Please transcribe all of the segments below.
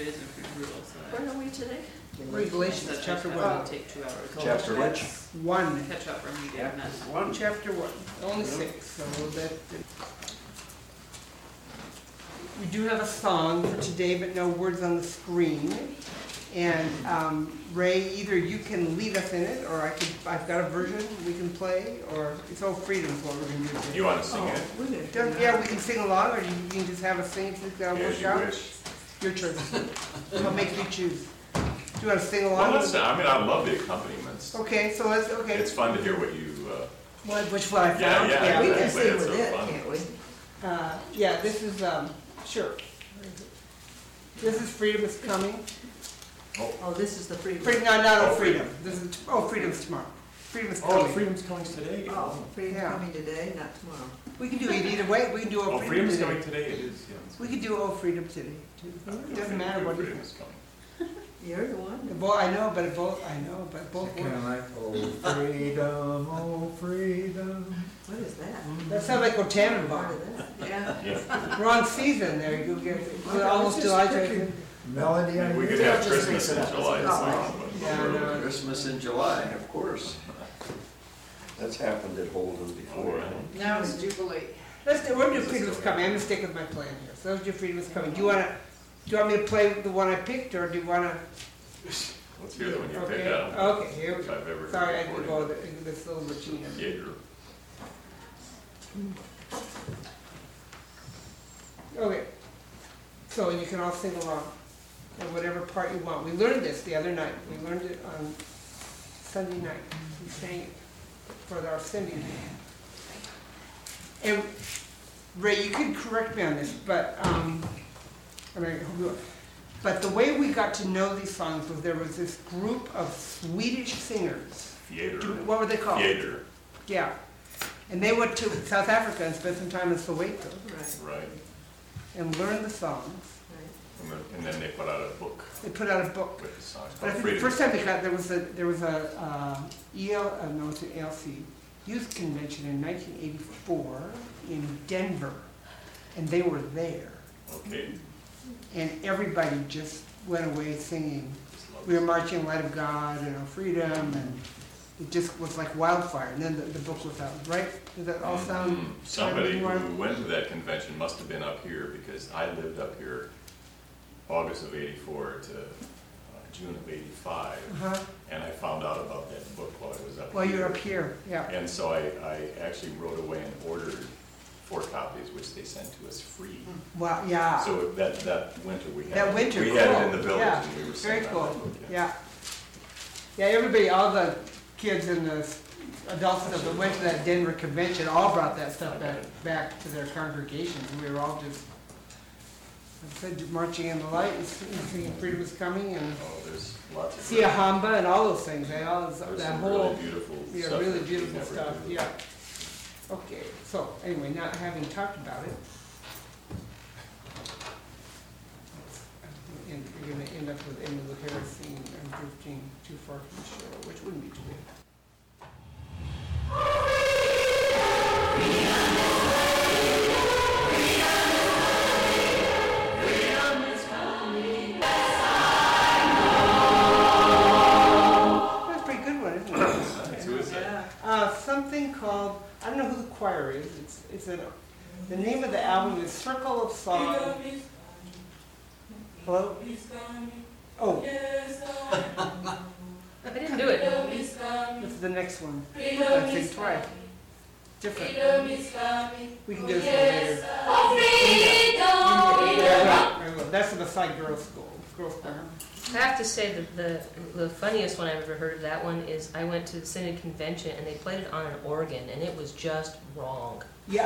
days are pretty brutal, so. Where are we today? Regulations, chapter It'll 1. take 2 hours. Chapter which? 1. Catch up from you Yeah, getting that. one. Chapter 1. Only 6, so that. We do have a song for today, but no words on the screen. And Ray, either you can lead us in it, or I've got a version we can play, or it's all freedom is what we're going to do. You want to sing it? We're gonna do Yeah, that. we can sing along, or you can just have us sing if you've got a As you workout. wish. Your choice. I'll make you choose. Do you want to sing Well, along? let's, I mean, I love the accompaniments. Okay, so let's, okay. It's fun to hear what you, Which one I Yeah, found? yeah. We can That's sing so with it, fun. can't we? Yeah, this is, sure. This is Freedom is Coming. Oh, this is the freedom. Freedom, no, Oh, Freedom. This is, Freedom's tomorrow. Freedom is oh, coming. Freedom's coming today. Oh, freedom Yeah. coming today, not tomorrow. We can do it either way. We can do Oh, Freedom Freedom's today. coming today, it is, yeah. We can do Freedom today, too. It doesn't matter what you Freedom think. is coming. You're the one. I know, but both work. Oh, freedom, oh, freedom. What is that? That sounds like Part Tannenbaum. of that. Yeah. Yeah. We're on season there. You go get it. We're almost July. Melody, I We could knew. have Christmas in July. Oh. Yeah, I know. Christmas in July, of course. That's happened at Holden before. Now it's Jubilee. We're gonna do Freedom is Coming. I'm gonna stick with my plan here. So let's do Freedom is Coming. Do you want me to play the one I picked, or do you wanna? Let's hear the one you picked Okay. out. Okay. Here we If go. I've ever heard Sorry, I it didn't before. go into this little routine. Jaeger. Okay. So you can all sing along at whatever part you want. We learned this the other night. We learned it on Sunday night. We sang it for our singing. And Ray, you can correct me on this, but but the way we got to know these songs was there was this group of Swedish singers. Theater. What were they called? Theater, Yeah. And they went to South Africa and spent some time in Soweto Right, right. and learned the songs. right. And then they put out a book They put out a book. with the songs But I called think the Freedom. first time they got, there was an ALC youth convention in 1984 in Denver, and they were there, Okay. and everybody just went away singing. Just love We were it. marching Light of God and Freedom, and it just was like wildfire. And then the book was out, right? Did that all sound? Somebody right? who went to that convention must have been up here, because I lived up here August of '84 to June of '85, Uh-huh. and I found out about that book while I was up here. Well, you're up here, yeah. And so I actually wrote away and ordered 4 copies, which they sent to us free. Wow, yeah. So that winter we had. That winter, We had it in cool. the village, Yeah, and we were very singing cool. on that book, Yeah. Yeah, everybody, all the kids and the adults that went to that Denver convention all brought that stuff back to their congregations. We were all just, like I said, marching in the light and singing Freedom is Coming and Oh, there's lots of. Sia Hamba and all those things. They all, There's that some whole, really beautiful yeah, stuff. really that you beautiful never stuff, do. yeah. Okay, so anyway, not having talked about it, and you're gonna end up with Emily Harris singing I'm Drifting Too Far from the Shore, which wouldn't be too bad. That's a pretty good one, isn't it? Nice. Who is that? Something called, I don't know who the choir is, the name of the album is Circle of Song. Hello? Oh, I didn't do it. this is the next one. I think twice. Different. We can do this one later. Yeah, I will. That's the Masai Girls School. Girls Choir. I have to say that the funniest one I've ever heard of that one is I went to the Synod Convention and they played it on an organ and it was just wrong. Yeah.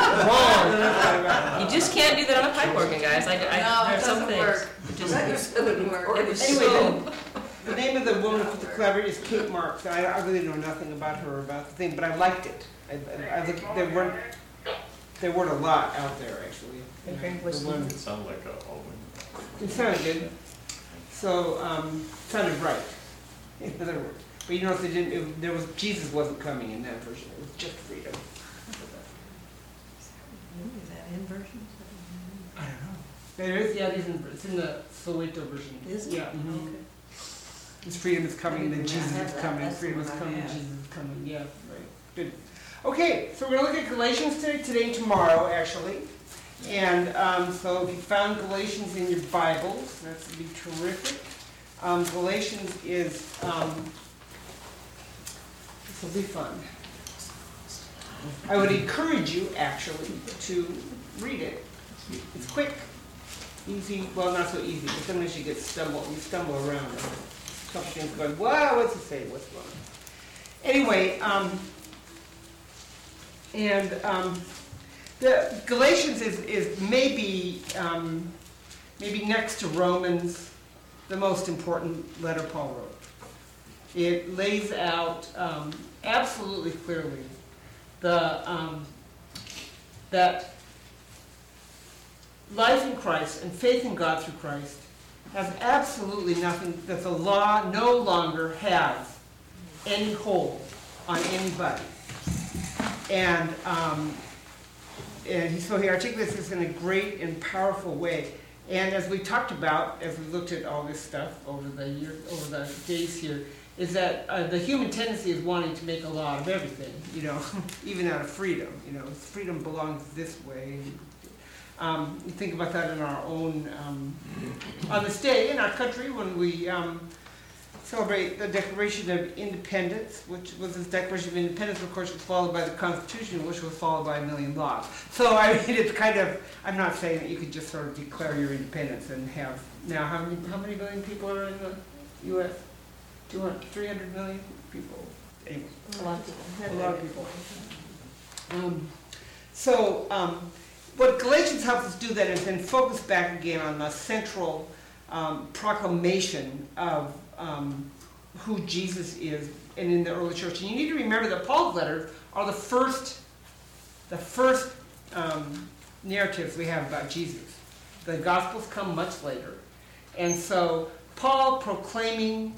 You just can't do that on a pipe organ, guys. No, it there's some doesn't things. work. It just, That doesn't work. it was Anyway, so. The name of the woman with the clever is Kate Marks. I really know nothing about her or about the thing, but I liked it. I looked, there weren't a lot out there actually. Okay. The one- It sounded like a all women. It sounded good. So, sounded right, in other words. But you know, if they didn't, Jesus wasn't coming in that version. It was just Freedom. Is that inversion? I don't know. There is, yeah, it's in the Soweto version. Is it? Yeah. mhm. Okay. This freedom is coming, then I Jesus have is that. coming, That's the freedom is one I coming, have. Jesus is coming, yeah, right, good. Okay, so we're gonna look at Galatians today and tomorrow, actually. And so if you found Galatians in your Bibles, that would be terrific. Galatians is, this will be fun. I would encourage you, actually, to read it. It's quick, easy, well, not so easy, but sometimes you stumble around. A couple things going, wow, what's it say, what's going on? Anyway, the Galatians is maybe next to Romans, the most important letter Paul wrote. It lays out absolutely clearly that life in Christ and faith in God through Christ has absolutely nothing, that the law no longer has any hold on anybody. And so he articulates this in a great and powerful way. And as we talked about, as we looked at all this stuff over the days here, is that the human tendency is wanting to make a law of everything, even out of freedom. Freedom belongs this way. We think about that in our own, on this day in our country when we celebrate the Declaration of Independence, which was this Declaration of Independence, of course, was followed by the Constitution, which was followed by a million laws. So, I mean, it's kind of, I'm not saying that you could just sort of declare your independence and have, now, how many million people are in the U.S.? 200, 300 million people? Anyway, A lot of people. a lot of people. What Galatians helps us do then is then focus back again on the central proclamation of who Jesus is and in the early church. And you need to remember that Paul's letters are the first narratives we have about Jesus. The Gospels come much later. And so Paul proclaiming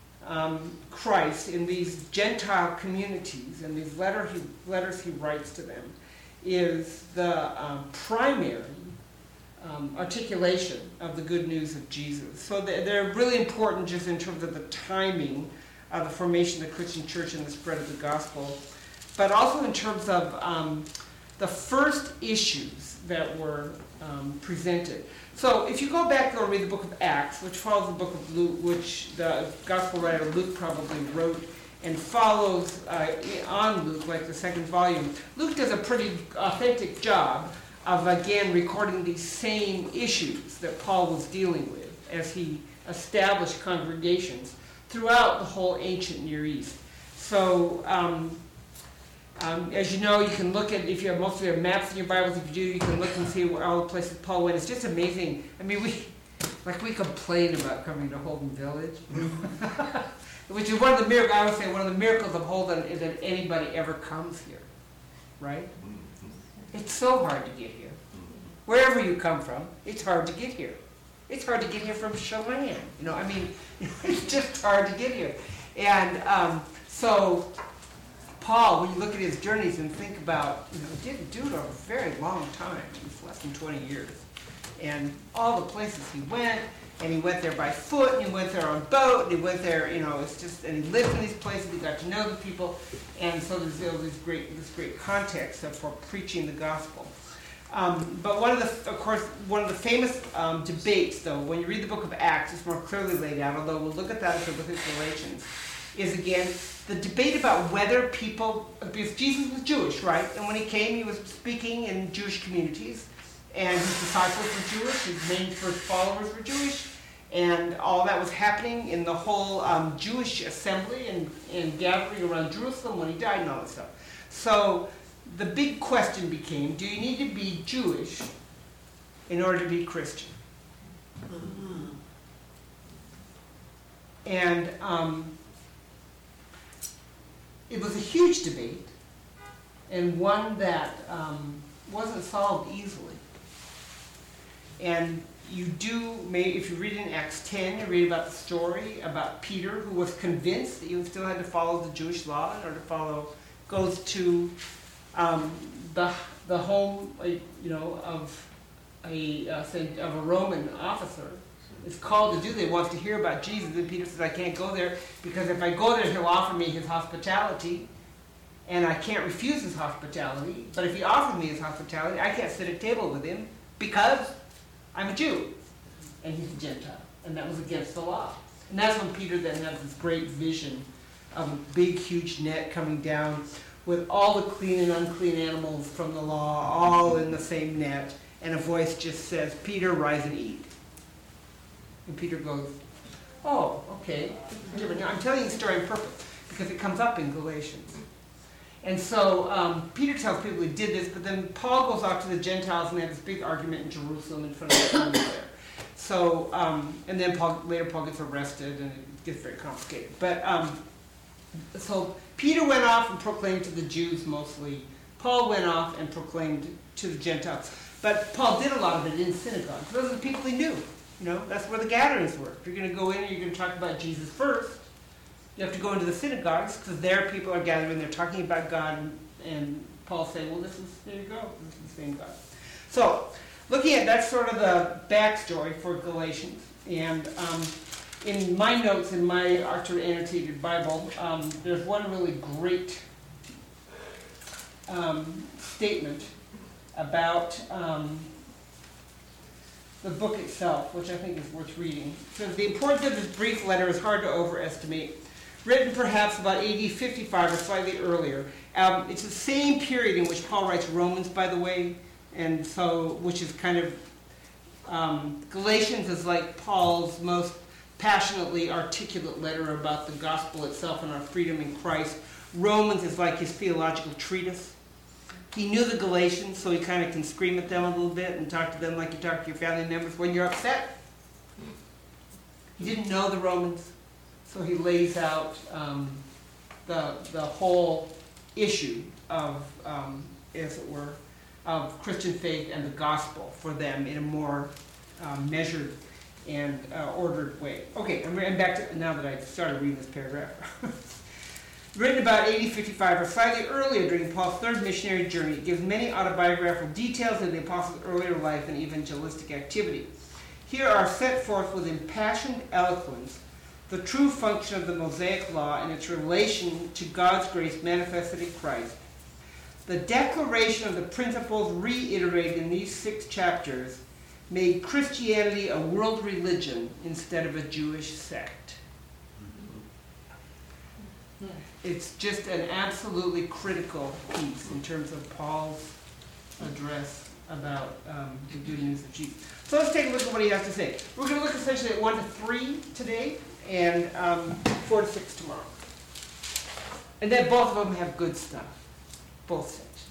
Christ in these Gentile communities and these letters he writes to them is the primary articulation of the good news of Jesus. So they're really important just in terms of the timing of the formation of the Christian church and the spread of the gospel, but also in terms of the first issues that were presented. So if you go back and read the book of Acts, which follows the book of Luke, which the gospel writer Luke probably wrote, and follows on Luke, like the second volume, Luke does a pretty authentic job of, again, recording these same issues that Paul was dealing with as he established congregations throughout the whole ancient Near East. So, as you know, you can look at, if you have most of your maps in your Bibles, if you do, you can look and see where all the places Paul went. It's just amazing. I mean, we complain about coming to Holden Village. Which is one of the miracles, I would say, one of the miracles of Holden is that anybody ever comes here, right? It's so hard to get here. Wherever you come from, it's hard to get here. It's hard to get here from Chelan, it's just hard to get here. And so Paul, when you look at his journeys and think about, he didn't do it a very long time. It's less than 20 years. And all the places he went, and he went there by foot, and he went there on boat, and he went there, it's just, and he lived in these places, he got to know the people, and so there's this great context for preaching the gospel. But one of the famous debates, though, when you read the book of Acts, it's more clearly laid out, although we'll look at that as we look at Galatians, is again the debate about whether people, because Jesus was Jewish, right? And when he came, he was speaking in Jewish communities, and his disciples were Jewish, his main first followers were Jewish, and all that was happening in the whole Jewish assembly and gathering around Jerusalem when he died and all that stuff. So the big question became, do you need to be Jewish in order to be Christian? And it was a huge debate, and one that wasn't solved easily. And if you read in Acts 10, you read about the story about Peter, who was convinced that you still had to follow the Jewish law in order to goes to the home, of a Roman officer is called to do that. He wants to hear about Jesus, and Peter says, I can't go there because if I go there, he'll offer me his hospitality, and I can't refuse his hospitality. But if he offers me his hospitality, I can't sit at table with him because I'm a Jew, and he's a Gentile, and that was against the law. And that's when Peter then has this great vision of a big, huge net coming down with all the clean and unclean animals from the law all in the same net, and a voice just says, Peter, rise and eat. And Peter goes, oh, okay. I'm telling you the story on purpose because it comes up in Galatians. And so Peter tells people he did this, but then Paul goes off to the Gentiles and they have this big argument in Jerusalem in front of the Romans there. So, and then later Paul gets arrested and it gets very complicated. But so Peter went off and proclaimed to the Jews mostly. Paul went off and proclaimed to the Gentiles. But Paul did a lot of it in synagogues. Those are the people he knew. You know, that's where the gatherings were. If you're going to go in and you're going to talk about Jesus first, you have to go into the synagogues because there people are gathering, they're talking about God, and Paul's saying, well, there you go, this is the same God. So, looking at that sort of the backstory for Galatians, and in my notes in my Archer Annotated Bible, there's one really great statement about the book itself, which I think is worth reading. It says, the importance of this brief letter is hard to overestimate. Written perhaps about AD 55 or slightly earlier. It's the same period in which Paul writes Romans, by the way, and so, which is kind of, Galatians is like Paul's most passionately articulate letter about the gospel itself and our freedom in Christ. Romans is like his theological treatise. He knew the Galatians, so he kind of can scream at them a little bit and talk to them like you talk to your family members when you're upset. He didn't know the Romans, so he lays out the whole issue of, as it were, of Christian faith and the gospel for them in a more measured and ordered way. Okay, I'm back to, now that I started reading this paragraph. Written about AD 55 or slightly earlier during Paul's third missionary journey, it gives many autobiographical details of the apostles' earlier life and evangelistic activity. Here are set forth with impassioned eloquence the true function of the Mosaic Law and its relation to God's grace manifested in Christ. The declaration of the principles reiterated in these 6 chapters made Christianity a world religion instead of a Jewish sect. It's just an absolutely critical piece in terms of Paul's address about the good news of Jesus. So let's take a look at what he has to say. We're going to look essentially at 1 to 3 today and 4 to 6 tomorrow. And then both of them have good stuff, both sections.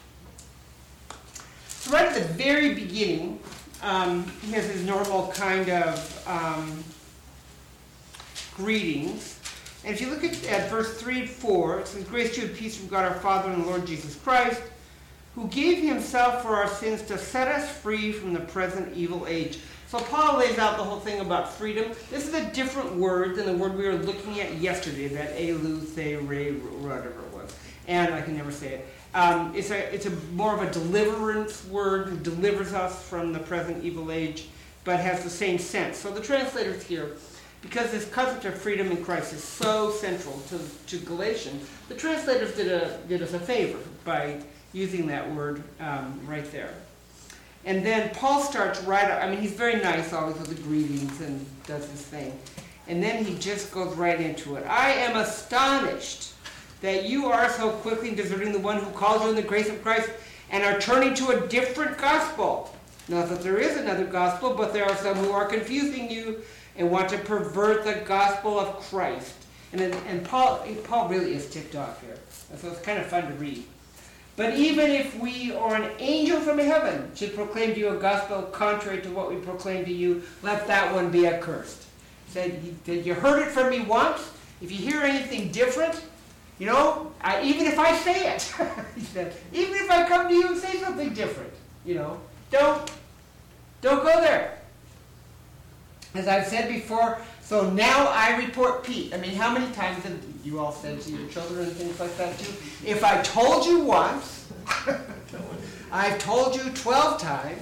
So right at the very beginning, he has his normal kind of greetings. And if you look at verse 3 and 4, it says, grace to you and peace from God our Father and the Lord Jesus Christ, who gave himself for our sins to set us free from the present evil age. So Paul lays out the whole thing about freedom. This is a different word than the word we were looking at yesterday, that eleuthere, whatever it was. And I can never say it. It's a more of a deliverance word, who delivers us from the present evil age, but has the same sense. So the translators here, because this concept of freedom in Christ is so central to Galatians, the translators did us a favor by using that word right there. And then Paul starts right up. I mean, he's very nice always with the greetings and does his thing. And then he just goes right into it. I am astonished that you are so quickly deserting the one who called you in the grace of Christ and are turning to a different gospel. Not that there is another gospel, but there are some who are confusing you and want to pervert the gospel of Christ. And Paul really is ticked off here. So it's kind of fun to read. But even if we or an angel from heaven should proclaim to you a gospel contrary to what we proclaim to you, let that one be accursed. He said, you heard it from me once. If you hear anything different, you know, even if I say it, he said, even if I come to you and say something different, you know, don't go there. As I've said before, so now I report Pete. I mean, how many times have you all said to your children and things like that too? If I told you once, I've told you 12 times,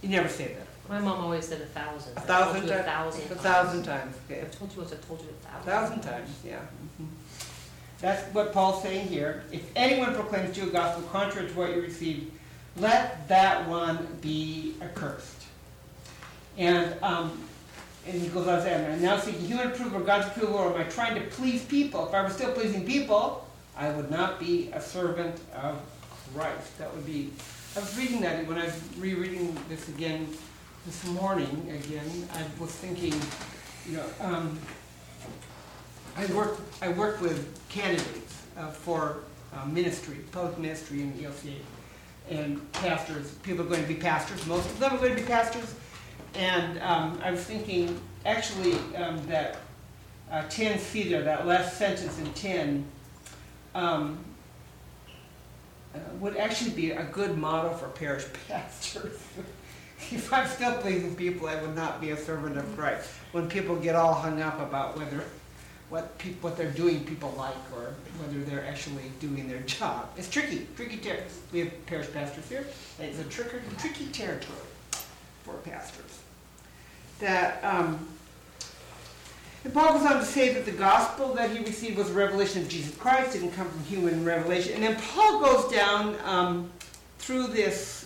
You never say that. My mom always said 1,000. 1,000 1,000 times? times. 1,000 times, okay. I told you once, I told you 1,000. 1,000 times, yeah. Mhm. That's what Paul's saying here. If anyone proclaims to you a gospel contrary to what you received, let that one be accursed. And he goes on to say, I'm now seeking human approval or God's approval, or am I trying to please people? If I were still pleasing people, I would not be a servant of Christ. That would be, I was reading that when I was rereading this again this morning again, I was thinking, you know, I work with candidates for ministry, public ministry in the ELCA, and pastors. People are going to be pastors. Most of them are going to be pastors. And I was thinking, actually, that 10C there, that last sentence in 10, would actually be a good model for parish pastors. If I'm still pleasing people, I would not be a servant of Christ. When people get all hung up about what they're doing people like, or whether they're actually doing their job. It's tricky territory. We have parish pastors here. It's a tricky territory for pastors. That and Paul goes on to say that the gospel that he received was a revelation of Jesus Christ, didn't come from human revelation. And then Paul goes down through this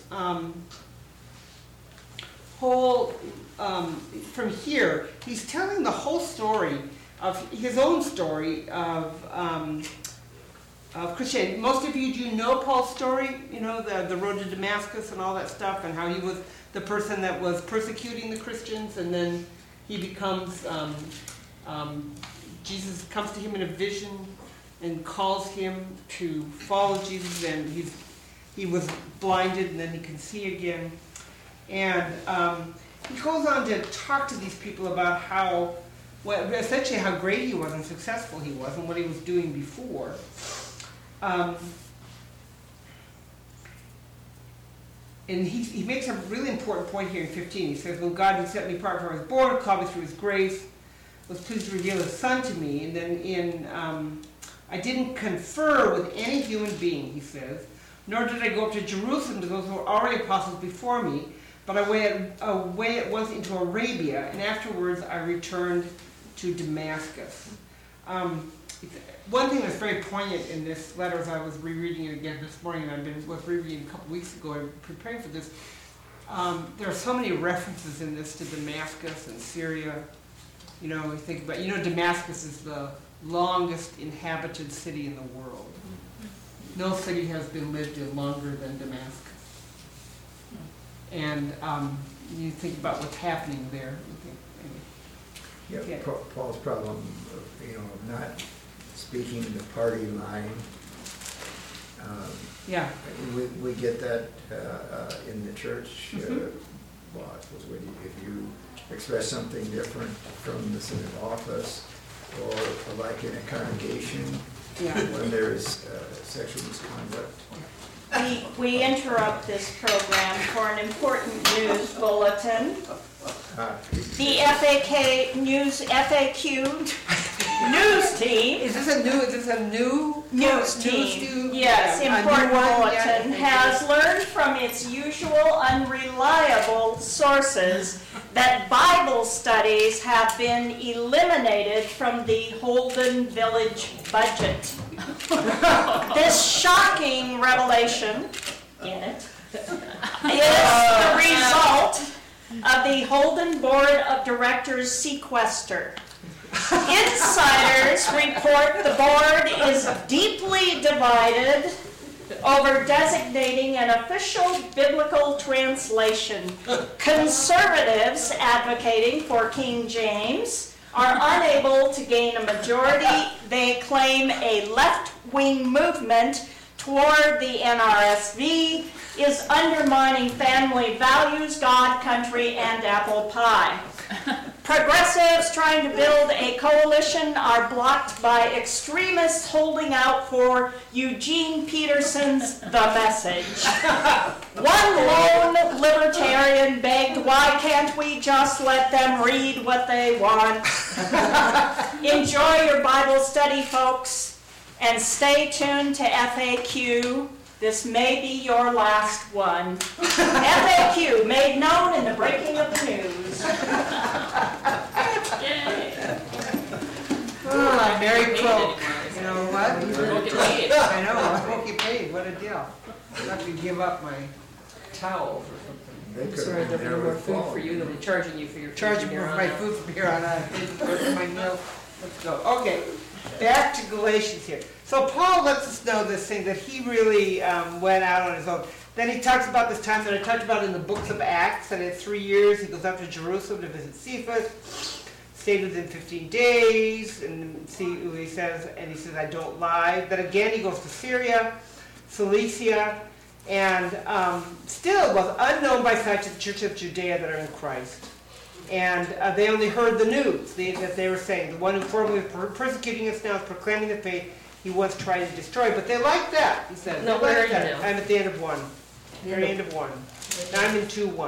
whole, from here, he's telling the whole story of his own story of Christianity. Most of you do know Paul's story, you know, the road to Damascus and all that stuff, and how he was the person that was persecuting the Christians, and then he becomes, Jesus comes to him in a vision and calls him to follow Jesus, and he was blinded, and then he can see again. And he goes on to talk to these people about essentially how great he was and successful he was and what he was doing before. And he makes a really important point here in 15. He says, when God who set me apart from I was born, called me through his grace, was pleased to reveal his son to me. And then I didn't confer with any human being, he says, nor did I go up to Jerusalem to those who were already apostles before me, but I went away at once into Arabia, and afterwards I returned to Damascus. One thing that's very poignant in this letter, as I was rereading it again this morning, and I was rereading it a couple weeks ago, I'm preparing for this, there are so many references in this to Damascus and Syria. You know, we think about, Damascus is the longest inhabited city in the world. No city has been lived in longer than Damascus. And you think about what's happening there. Yeah, Paul's problem, not speaking the party line. Yeah. We get that in the church. Well, I suppose if you express something different from the synod office, or like in a congregation, when there is sexual misconduct. We interrupt this program for an important news bulletin. The FAQ news team. Is this a new news team? Yes, important bulletin has learned from its usual unreliable sources that Bible studies have been eliminated from the Holden Village budget. This shocking revelation in it is the result of the Holden Board of Directors sequester. Insiders report the board is deeply divided over designating an official biblical translation. Conservatives advocating for King James are unable to gain a majority. They claim a left-wing movement toward the NRSV is undermining family values, God, country, and apple pie. Progressives trying to build a coalition are blocked by extremists holding out for Eugene Peterson's The Message. One lone libertarian begged, why can't we just let them read what they want? Enjoy your Bible study, folks, and stay tuned to FAQ This may be your last one. FAQ, made known in the breaking of the news. Oh, Mary Croak. anymore. You know what? You won't get paid. I know, I won't get paid, what a deal. I'll have to give up my towels or something. They I'm could sorry, have there'll be never more food for fallen. you, they'll be charging you for your. Charging food for from here my on out. food from here on out, for my meal. Let's go. Okay, back to Galatians here. So Paul lets us know this thing that he really went out on his own. Then he talks about this time that I talked about in the books of Acts, and in 3 years he goes up to Jerusalem to visit Cephas, stayed with him 15 days, and see who he says, and he says, I don't lie. Then again he goes to Syria, Cilicia, and still was unknown by sight to the church of Judea that are in Christ. And they only heard the news that they were saying, the one who formerly was persecuting us now is proclaiming the faith he once tried to destroy. But they like that, he said. No, They where like are you that. now? I'm at the end of 1. Very end of 1. Now I'm in 2:1.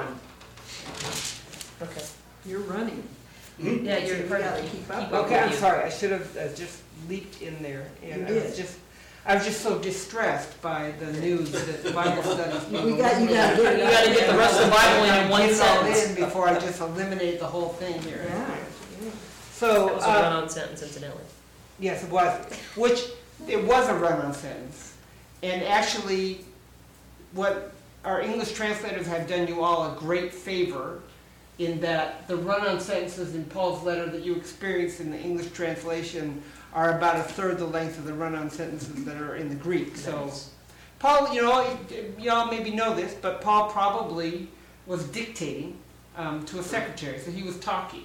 Okay. You're running. Yeah, you're You part gotta of it. keep up. Keep up Okay, I'm with you. sorry. I should have just leaped in there. And You I was did. just so distressed by the news that the Bible studies. You gotta get it. You gotta get the rest of the Bible in one Get it all sentence. in before I just eliminate the whole thing here. Yeah. So, That was a run-on sentence, incidentally. yes, it was. Which, it was a run-on sentence. And actually, what our English translators have done you all a great favor in that the run-on sentences in Paul's letter that you experienced in the English translation are about a third the length of the run-on sentences that are in the Greek. So, Nice. Paul, you all maybe know this, but Paul probably was dictating to a secretary, so he was talking.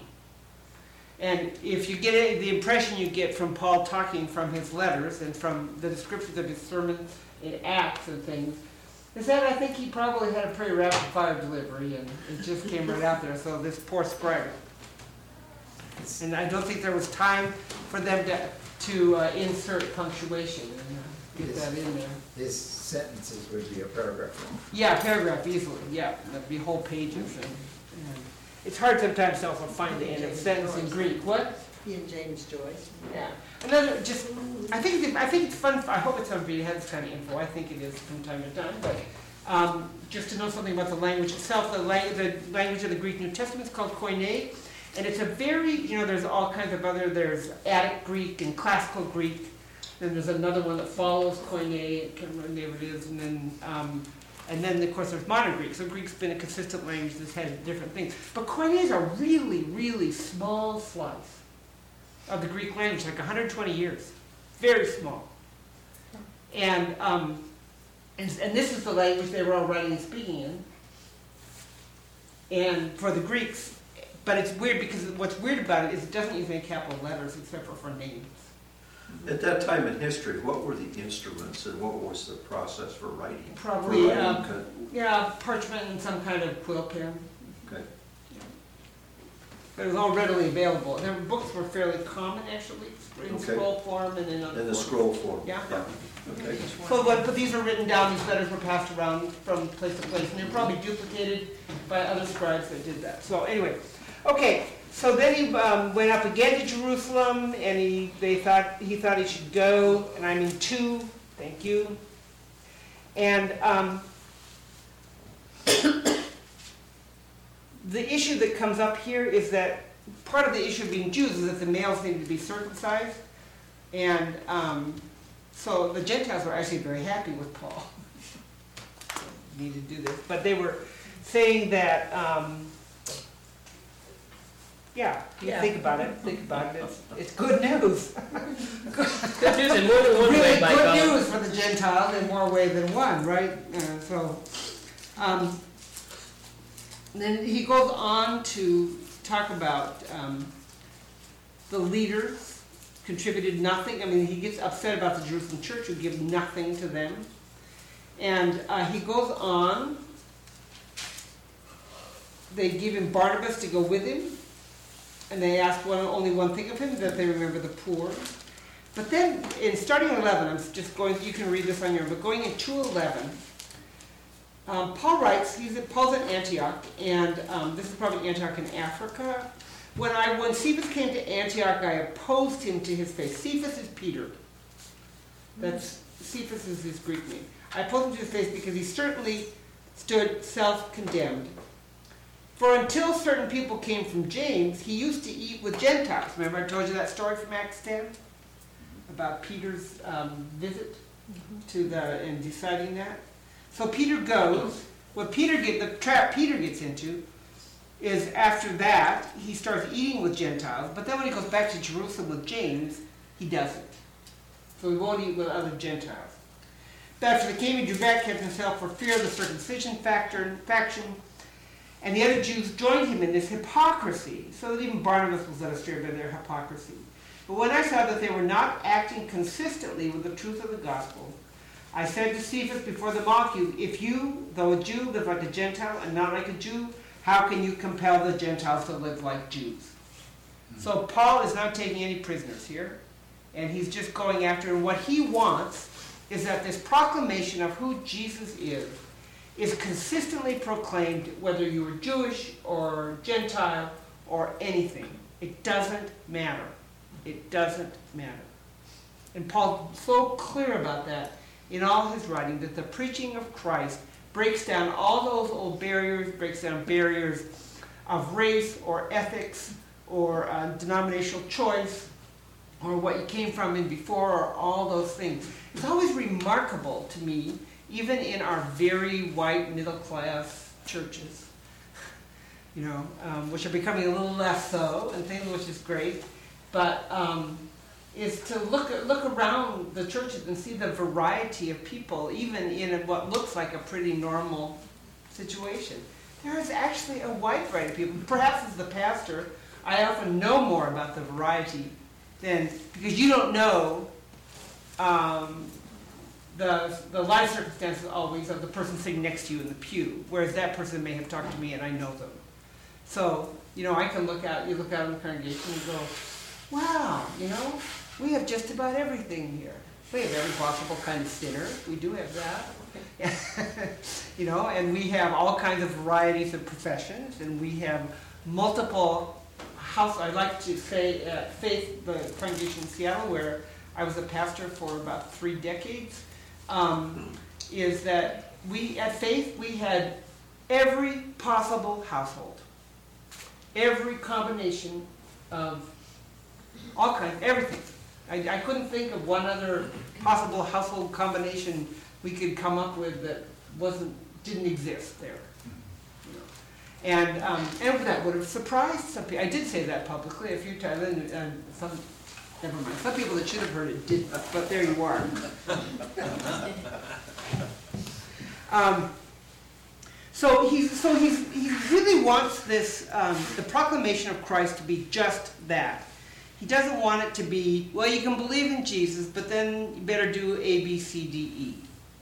And if you get it, the impression you get from Paul talking from his letters and from the descriptions of his sermons in Acts and things, is that I think he probably had a pretty rapid fire delivery and it just came right out there. So this poor scribe. And I don't think there was time for them to insert punctuation and get that in there. His sentences would be a paragraph long. Yeah, paragraph easily, yeah, that'd be whole pages. And it's hard sometimes to also find the end of a sentence in Greek. What? He and James Joyce. Yeah. Another, just, I think it's fun, I hope it's fun for you to have this kind of info, I think it is from time to time, but just to know something about the language itself, the language of the Greek New Testament is called Koine, and it's a very, there's all kinds of other, there's Attic Greek and Classical Greek, then there's another one that follows Koine, I can't remember the name of it is, and then of course there's Modern Greek, so Greek's been a consistent language that's had different things. But Koine is a really, really small slice of the Greek language, like 120 years. Very small. And this is the language they were all writing and speaking in. And for the Greeks, but it's weird because what's weird about it is it doesn't use any capital letters except for names. At that time in history, what were the instruments and what was the process for writing? Probably, For writing parchment and some kind of quill pen. Okay. But it was all readily available. Their books were fairly common, actually, in Okay. scroll form and in other In the forms. scroll form? Yeah. Okay. So, but these are written down, these letters were passed around from place to place, and they're probably duplicated by other scribes that did that. So anyway, okay, so then he went up again to Jerusalem, and he thought he should go, and I'm in 2, thank you. And the issue that comes up here is that part of the issue of being Jews is that the males needed to be circumcised, and so the Gentiles were actually very happy with Paul. Need to do this, but they were saying that, think about it. It's good news. Good news in more than one way, Really by good God. news for the Gentiles in more ways than one, right? Then he goes on to talk about the leaders contributed nothing. I mean, he gets upset about the Jerusalem church who give nothing to them. And he goes on. They give him Barnabas to go with him. And they ask only one thing of him, that they remember the poor. But then, in starting 11, I'm just going, you can read this on your own, but going in 2:11, Paul writes, Paul's in Antioch, and this is probably Antioch in Africa. When Cephas came to Antioch, I opposed him to his face. Cephas is Peter. Cephas is his Greek name. I pulled him to his face because he certainly stood self-condemned. For until certain people came from James, he used to eat with Gentiles. Remember I told you that story from Acts 10? About Peter's visit to and deciding that? So Peter goes. The trap Peter gets into is after that, he starts eating with Gentiles, but then when he goes back to Jerusalem with James, he doesn't. So he won't eat with other Gentiles. But after the came, he drew back, kept himself for fear of the circumcision faction, and the other Jews joined him in this hypocrisy, so that even Barnabas was led astray by their hypocrisy. But when I saw that they were not acting consistently with the truth of the gospel, I said to Cephas before the multitude, if you, though a Jew, live like a Gentile and not like a Jew, how can you compel the Gentiles to live like Jews? So Paul is not taking any prisoners here, and he's just going after, and what he wants is that this proclamation of who Jesus is consistently proclaimed whether you are Jewish or Gentile or anything. It doesn't matter. It doesn't matter. And Paul's so clear about that in all his writing, that the preaching of Christ breaks down all those old barriers, breaks down barriers of race or ethics or denominational choice or what you came from in before or all those things. It's always remarkable to me, even in our very white middle class churches, which are becoming a little less so, and things which is great, but is to look around the churches and see the variety of people, even in what looks like a pretty normal situation. There is actually a wide variety of people. Perhaps as the pastor, I often know more about the variety than, because you don't know the life circumstances always of the person sitting next to you in the pew, whereas that person may have talked to me and I know them. So, I can look out in the congregation and go, wow, we have just about everything here. We have every possible kind of sinner. We do have that. And we have all kinds of varieties of professions, and we have multiple house. I like to say at Faith, the congregation in Seattle, where I was a pastor for about 3 decades, is that at Faith, we had every possible household, every combination of all kinds, everything. I couldn't think of one other possible household combination we could come up with that didn't exist there. And that would have surprised some people. I did say that publicly a few times, and never mind. Some people that should have heard it didn't, but there you are. So he really wants this the proclamation of Christ to be just that. He doesn't want it to be, well, you can believe in Jesus, but then you better do A, B, C, D, E.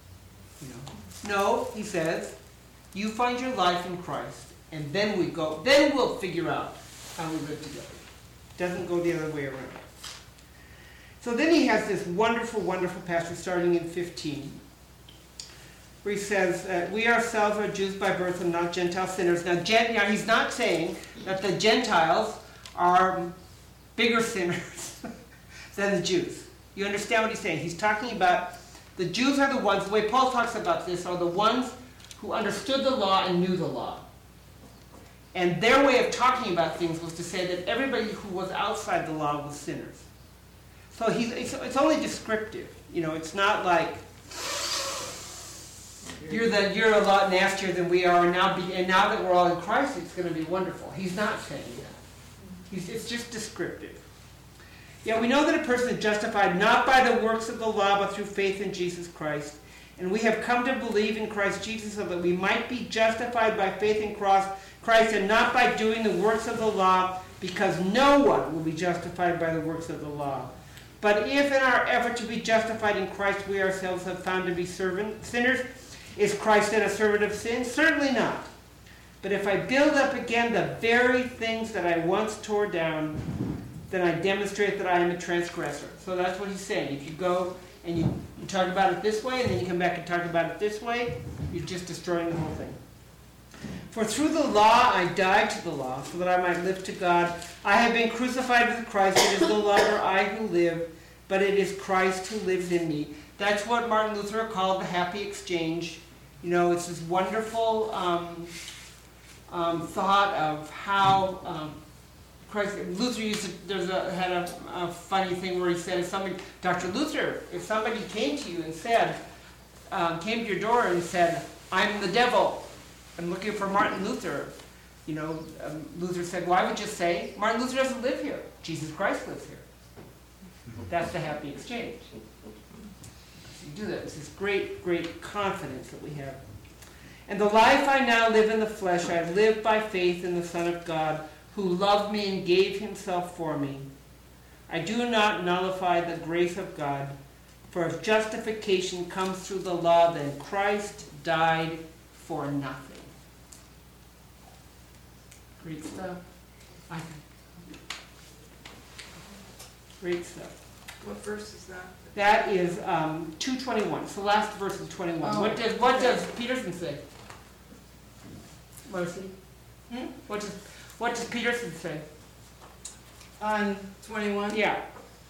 No, he says, you find your life in Christ, and then we'll figure out how we live together. Doesn't go the other way around. So then he has this wonderful, wonderful passage starting in 15, where he says, we ourselves are Jews by birth and not Gentile sinners. Now, he's not saying that the Gentiles are bigger sinners than the Jews. You understand what he's saying? He's talking about the Jews are the ones, the way Paul talks about this, are the ones who understood the law and knew the law. And their way of talking about things was to say that everybody who was outside the law was sinners. So it's only descriptive. It's not like you're a lot nastier than we are, and now that we're all in Christ, it's going to be wonderful. He's not saying that. It's just descriptive. Yeah, we know that a person is justified not by the works of the law, but through faith in Jesus Christ. And we have come to believe in Christ Jesus so that we might be justified by faith in Christ and not by doing the works of the law, because no one will be justified by the works of the law. But if in our effort to be justified in Christ we ourselves have found to be sinners, is Christ then a servant of sin? Certainly not. But if I build up again the very things that I once tore down, then I demonstrate that I am a transgressor. So that's what he's saying. If you go and you talk about it this way, and then you come back and talk about it this way, you're just destroying the whole thing. For through the law I died to the law, so that I might live to God. I have been crucified with Christ. It is no longer I who live, but it is Christ who lives in me. That's what Martin Luther called the happy exchange. You know, it's this wonderful thought of how Christ. Luther used to, had a funny thing where he said, if somebody, Dr. Luther, if somebody came to you and said, came to your door and said, "I'm the devil, I'm looking for Martin Luther," you know, Luther said, "Well, I would just say, Martin Luther doesn't live here. Jesus Christ lives here." That's the happy exchange. You do that. It's this great, great confidence that we have. "And the life I now live in the flesh, I live by faith in the Son of God, who loved me and gave himself for me. I do not nullify the grace of God, for if justification comes through the law, then Christ died for nothing." Great stuff. I think. Great stuff. What verse is that? That is 2:21. It's the last verse of 21. Oh, What does Peterson say? Marcy? Hmm? What does Peterson say? On 21? Yeah.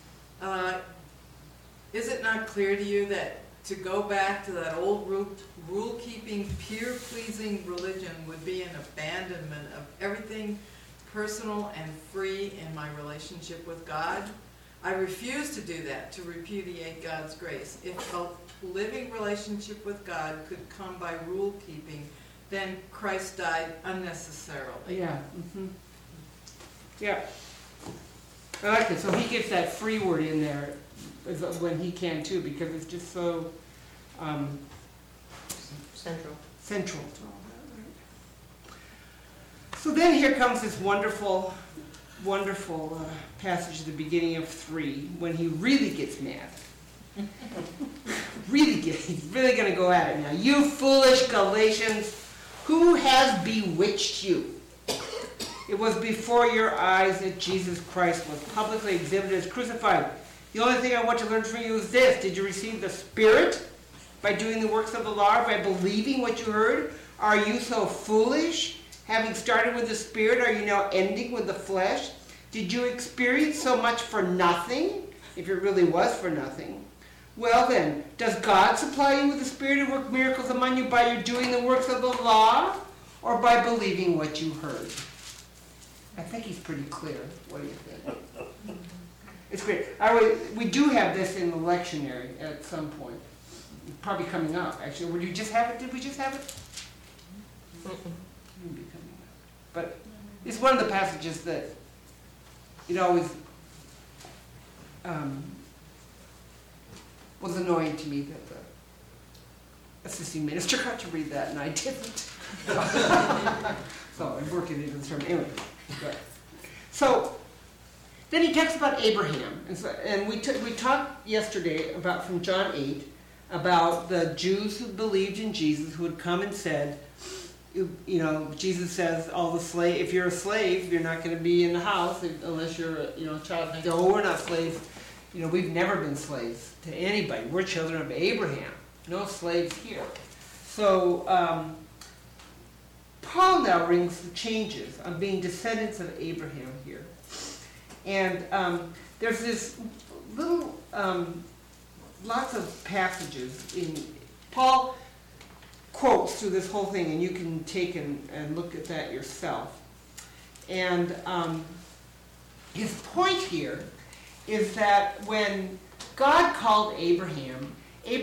Is it not clear to you that to go back to that old rule-keeping, peer-pleasing religion would be an abandonment of everything personal and free in my relationship with God? I refuse to do that, to repudiate God's grace. If a living relationship with God could come by rule-keeping, then Christ died unnecessarily. Yeah. Mm-hmm. Yeah. I like it. So he gets that free word in there when he can too, because it's just so Central. central to all that, right? So then here comes this wonderful, wonderful passage at the beginning of 3, when he really gets mad. He's really going to go at it now. "You foolish Galatians, who has bewitched you? It was before your eyes that Jesus Christ was publicly exhibited as crucified. The only thing I want to learn from you is this: did you receive the Spirit by doing the works of the law, by believing what you heard? Are you so foolish? Having started with the Spirit, are you now ending with the flesh? Did you experience so much for nothing, if it really was for nothing? Well then, does God supply you with the Spirit and work miracles among you by your doing the works of the law, or by believing what you heard?" I think he's pretty clear. What do you think? It's great. We do have this in the lectionary at some point. Probably coming up, actually. Would you just have it? Did we just have it? It'll be coming up. But it's one of the passages that it always was annoying to me that the assisting minister got to read that and I didn't. So I'm working into the sermon. Anyway, right. So then he talks about Abraham, and we talked yesterday about from John 8 about the Jews who believed in Jesus, who had come and said, you know, Jesus says, if you're a slave, you're not going to be in the house unless you're a child. And they go, "Oh, we're not slaves. You know, we've never been slaves to anybody. We're children of Abraham. No slaves here." So Paul now rings the changes on being descendants of Abraham here. And there's this little, lots of passages in Paul quotes through this whole thing, and you can take and look at that yourself. And his point here is that when God called Abraham,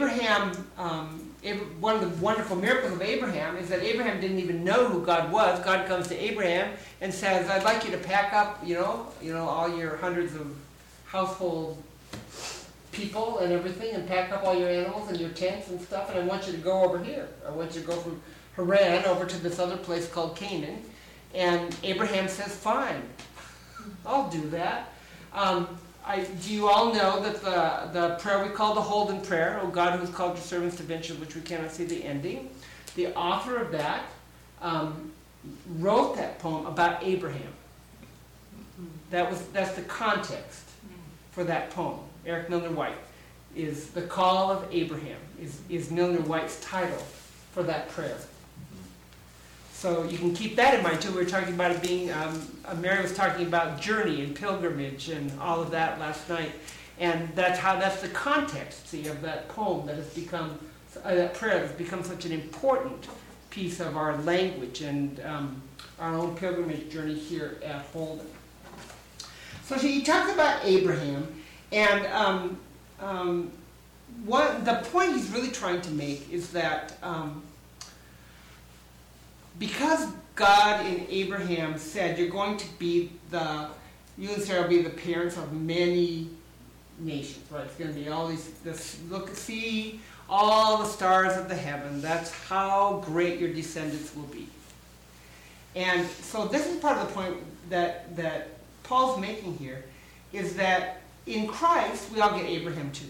one of the wonderful miracles of Abraham is that Abraham didn't even know who God was. God comes to Abraham and says, "I'd like you to pack up, all your hundreds of household people and everything, and pack up all your animals and your tents and stuff, and I want you to go over here. I want you to go from Haran over to this other place called Canaan." And Abraham says, "Fine, I'll do that." Do you all know that the prayer we call the Holden Prayer, "O God, who has called your servants to ventures which we cannot see the ending," the author of that wrote that poem about Abraham. That's the context for that poem. Eric Milner White is "The Call of Abraham" is Milner White's title for that prayer. So you can keep that in mind too. We were talking about it being, Mary was talking about journey and pilgrimage and all of that last night. And that's the context, see, of that poem that has become, that prayer has become such an important piece of our language and our own pilgrimage journey here at Holden. So he talks about Abraham, and what the point he's really trying to make is that because God in Abraham said, you're going to be you and Sarah will be the parents of many nations, right? It's going to be all see all the stars of the heaven. That's how great your descendants will be. And so this is part of the point that Paul's making here, is that in Christ we all get Abraham too.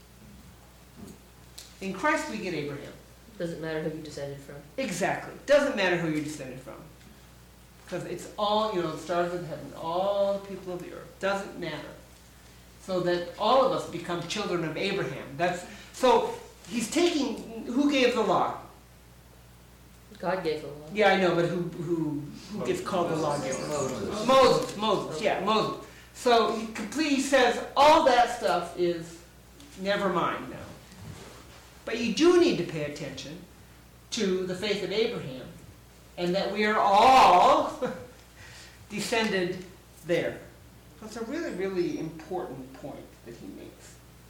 In Christ we get Abraham. Doesn't matter who you descended from. Exactly. Doesn't matter who you're descended from. Because it's all, the stars of heaven, all the people of the earth. Doesn't matter. So that all of us become children of Abraham. So he's taking, who gave the law? God gave the law. Yeah, I know, but who gets called the lawgiver? Moses. So he completely says all that stuff is never mind now. But you do need to pay attention to the faith of Abraham, and that we are all descended there. So it's a really, really important point that he makes.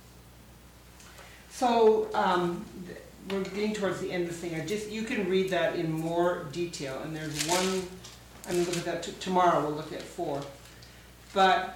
So we're getting towards the end of the thing. You can read that in more detail, and there's one. I'm going to look at that tomorrow. We'll look at 4. But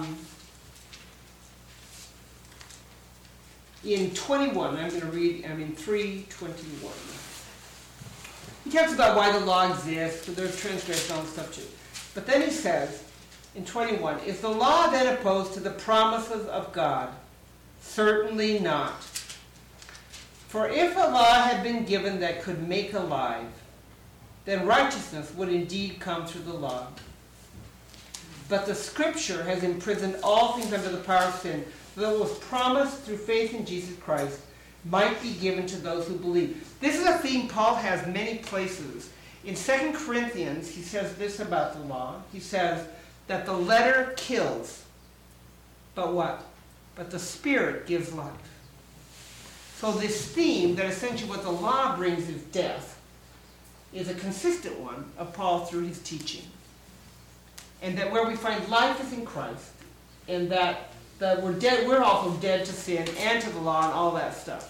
in 21, I'm going to read. 3:21. He talks about why the law exists. So there's transgression, all this stuff too. But then he says, in 21, is the law then opposed to the promises of God? Certainly not. For if a law had been given that could make alive, then righteousness would indeed come through the law. But the Scripture has imprisoned all things under the power of sin, so that what was promised through faith in Jesus Christ might be given to those who believe. This is a theme Paul has many places. In 2 Corinthians, he says this about the law. He says that the letter kills, but what? But the Spirit gives life. So this theme, that essentially what the law brings is death, is a consistent one of Paul through his teaching. And that where we find life is in Christ, and that we're dead, we're also dead to sin and to the law and all that stuff.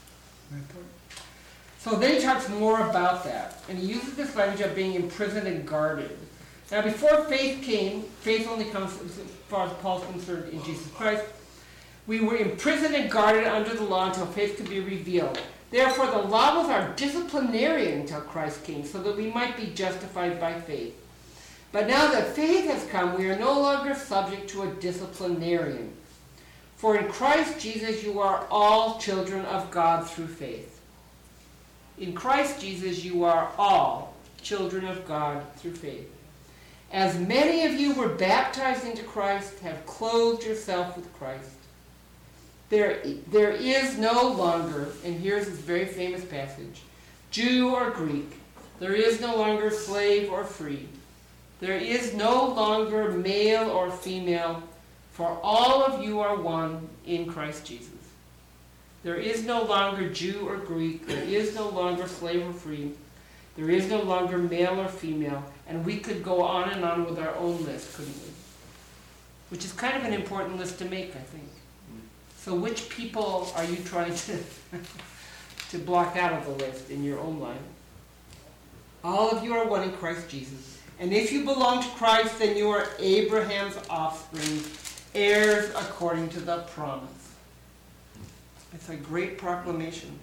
So then he talks more about that, and he uses this language of being imprisoned and guarded. Now before faith came, faith only comes, as far as Paul's concerned, in Jesus Christ. We were imprisoned and guarded under the law until faith could be revealed. Therefore the law was our disciplinarian until Christ came, so that we might be justified by faith. But now that faith has come, we are no longer subject to a disciplinarian. For in Christ Jesus you are all children of God through faith. In Christ Jesus you are all children of God through faith. As many of you were baptized into Christ, have clothed yourself with Christ. There is no longer, and here's this very famous passage, Jew or Greek. There is no longer slave or free. There is no longer male or female, for all of you are one in Christ Jesus. There is no longer Jew or Greek. There is no longer slave or free. There is no longer male or female. And we could go on and on with our own list, couldn't we? Which is kind of an important list to make, I think. So which people are you trying to block out of the list in your own life? All of you are one in Christ Jesus. And if you belong to Christ, then you are Abraham's offspring, heirs according to the promise. It's a great proclamation.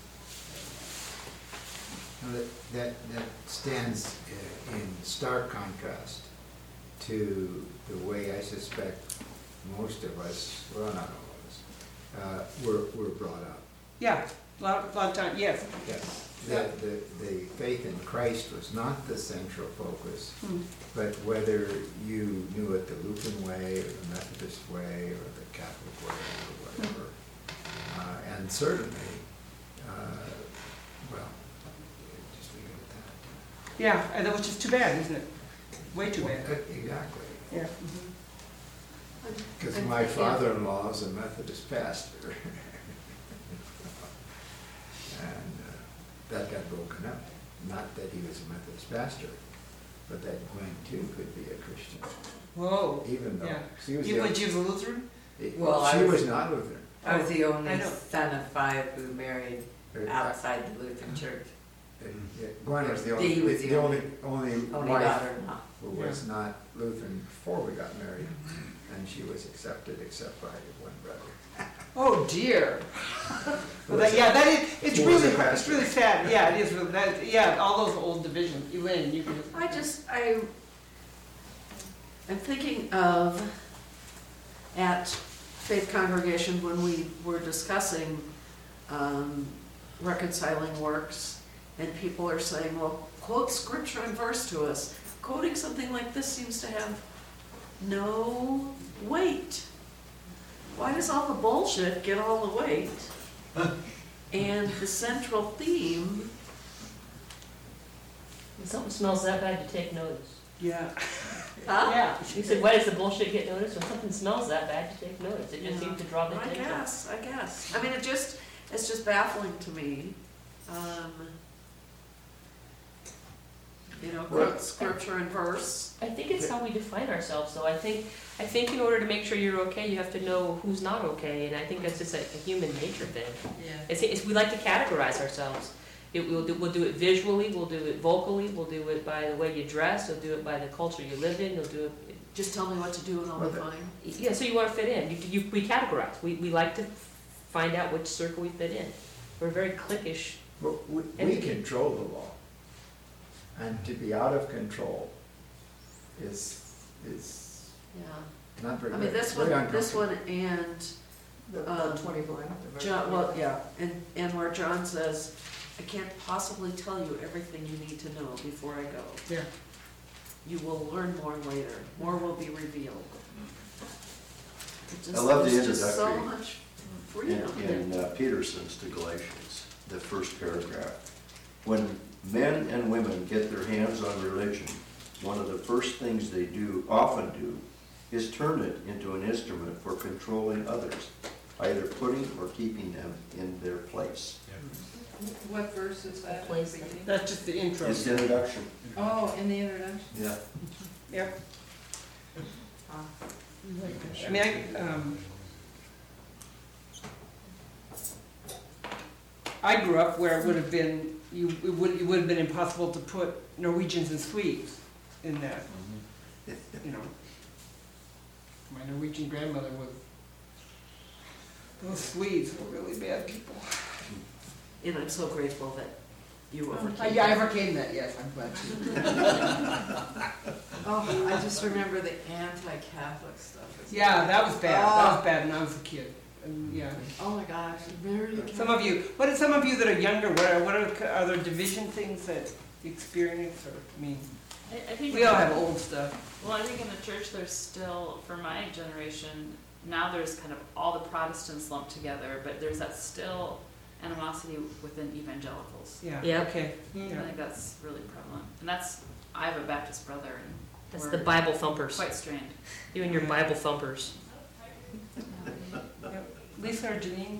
Now that stands in stark contrast to the way I suspect most of us, well, not all of us, were brought up. Yeah, a lot of time, yes. Yes. The faith in Christ was not the central focus, but whether you knew it the Lutheran way or the Methodist way or the Catholic way or whatever. And certainly, well, just leave it at that. Yeah, and which is too bad, isn't it? Way too bad. Exactly. Yeah. Because My father-in-law is a Methodist pastor. And that got broken up. Not that he was a Methodist pastor, but that Gwen too could be a Christian, Whoa. even though Yeah. she was. Even when she was a Lutheran? Well, I She was- was not Lutheran. I was the I only know. son of 5 who married outside the Lutheran church. Gwen was the He was the only Only wife daughter-in-law. who was not Lutheran before we got married, and she was accepted except by one brother. Oh dear. Well, that is, it's Who was really, a pastor. it's really sad. Yeah, it is really, yeah, all those old divisions. Elaine, you can. I'm thinking of at Faith Congregation when we were discussing reconciling works, and people are saying, well, quote scripture and verse to us. Quoting something like this seems to have no weight. Why does all the bullshit get all the weight? And the central theme, When something smells that bad to take notice. Yeah. huh? Yeah. You said, why does the bullshit get noticed? When something smells that bad to take notice. It just Yeah. seems to draw the I attention. guess. I mean, it's just baffling to me. Quote scripture and verse. I think it's how we define ourselves, though. I think in order to make sure you're okay, you have to know who's not okay, and I think that's just a human nature thing. Yeah. We like to categorize ourselves. We'll do it visually, we'll do it vocally, we'll do it by the way you dress, we'll do it by the culture you live in, you'll do it. Just tell me what to do and I'll be fine. Yeah, so you want to fit in. We categorize. We like to find out which circle we fit in. We're very cliquish. But we control the law. And to be out of control is Yeah. not very I mean, good. this Very one uncomfortable. and The 24. the John, verse. well, yeah, and where John says, I can't possibly tell you everything you need to know before I go. Yeah. You will learn more later. More will be revealed. I love the There's just so introductory. much freedom. In Peterson's to Galatians, the first paragraph. When men and women get their hands on religion, one of the first things they often do, is turn it into an instrument for controlling others, either putting or keeping them in their place. What verse is that? at the Place. beginning? That's just the intro. It's the introduction. Oh, in the introduction? Yeah. Yep. I mean, I grew up where it would have been, it would have been impossible to put Norwegians and Swedes in that, you know. My Norwegian grandmother was, those Swedes were really bad people. And I'm so grateful that you overcame I that. overcame that, yes, I'm glad to. Oh, I just remember the anti-Catholic stuff. Yeah, that was bad, that was bad when I was a kid, and, yeah. Oh my gosh, very. Some of you that are younger, what are other division things that you experience, or, I mean, I think we all have old stuff. Well, I think in the church there's still, for my generation, now there's kind of all the Protestants lumped together, but there's that still animosity within evangelicals. Yeah, Yeah. okay. I Yeah. think that's really prevalent. And I have a Baptist brother, and That's we're the Bible thumpers. quite strained. You and your Bible thumpers. Yep. Lisa or Janine?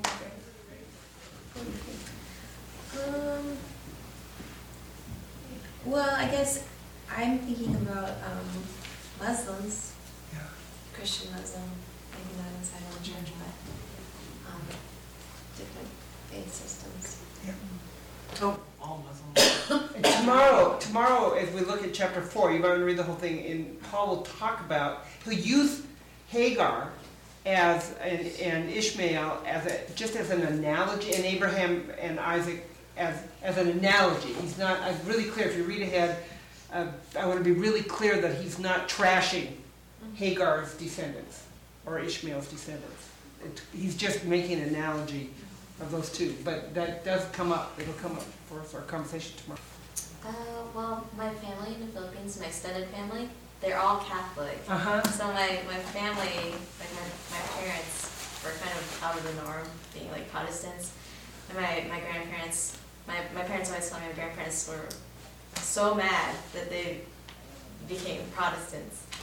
Well, I guess I'm thinking about Muslims, Yeah. Christian Muslim, maybe not inside of the church, but different faith systems. Oh, all Muslims. And tomorrow, as we look at chapter 4, you're going to read the whole thing, and Paul will talk about, he'll use Hagar as and Ishmael just as an analogy, and Abraham and Isaac as an analogy. He's not really clear. If you read ahead, I want to be really clear that he's not trashing Hagar's descendants or Ishmael's descendants. He's just making an analogy of those two. But that does come up. It'll come up for us, our conversation tomorrow. Well, my family in the Philippines, my extended family, they're all Catholic. Uh-huh. So my family, like my parents, were kind of out of the norm, being like Protestants. And my grandparents, my parents always told me my grandparents were so mad that they became Protestants.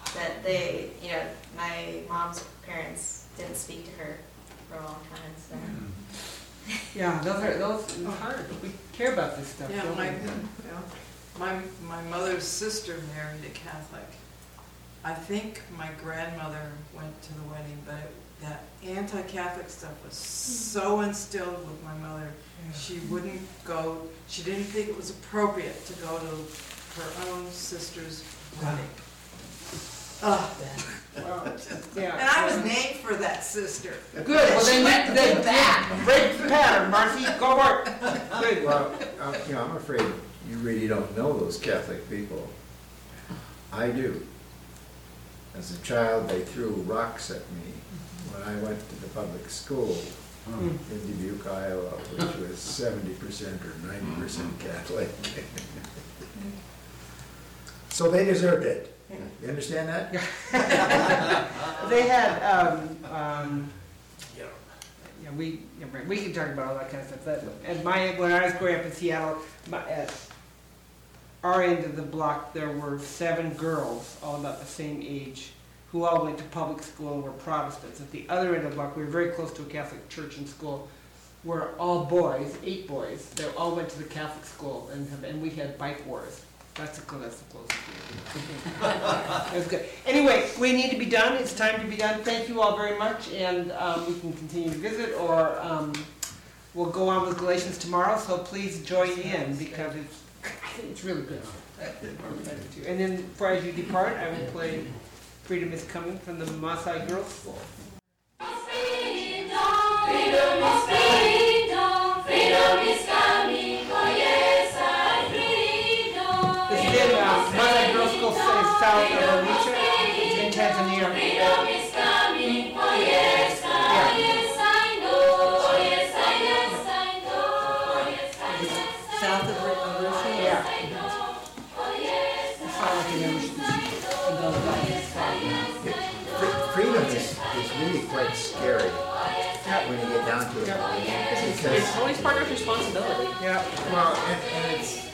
that they, you know, my mom's parents didn't speak to her for a long time, so. Yeah, those are hard. We care about this stuff, Yeah, don't we? my mother's sister married a Catholic. I think my grandmother went to the wedding, but that anti-Catholic stuff was so instilled with my mother. She wouldn't go, she didn't think it was appropriate to go to her own sister's wedding. Ugh. Well, yeah. And I was named for that sister. Good, well then, break the pattern, Marcy, go work. Good. Well, you know, I'm afraid you really don't know those Catholic people. I do. As a child, they threw rocks at me when I went to the public school in Dubuque, Iowa, which was 70% or 90% Catholic. So they deserved it. You understand that? They had, we can talk about all that kind of stuff. When I was growing up in Seattle, at our end of the block, there were 7 girls, all about the same age, who all went to public school and were Protestants. At the other end of the block, we were very close to a Catholic church and school, were all boys, 8 boys. They all went to the Catholic school, and we had bike wars. That's the closest. That's good. Anyway, we need to be done. It's time to be done. Thank you all very much, and we can continue to visit, or we'll go on with Galatians tomorrow. So please join in because it's really good. And then, before as you depart, I will play "Freedom Is Coming" from the Maasai Girls School. Freedom is freedom, freedom is coming, oh yes, I freedom. This is in Maasai Girls School, south of Arusha, in Tanzania. Freedom is coming, oh yes, I know, oh yes, I know, oh yes, South of Arusha? Yeah. oh yes, It's not like an Freedom is really quite scary when you get down to it. It's always part of responsibility. Yeah. Well, and it's